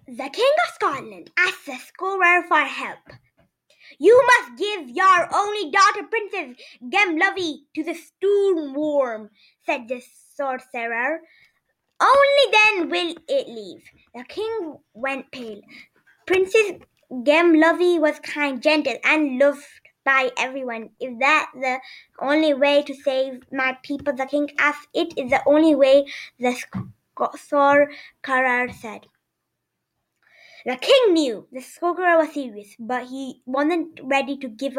The King of Scotland asked the Scorer for help. "You must give your only daughter, Princess Gemlovey, to the Stoorworm," said the sorcerer. "Only then will it leave." The king went pale. Princess Gemlovey was kind, gentle, and loved by everyone. "Is that the only way to save my people?" the king asked. "It is the only way," the sorcerer said. The king knew the sorcerer was serious, but he wasn't ready to give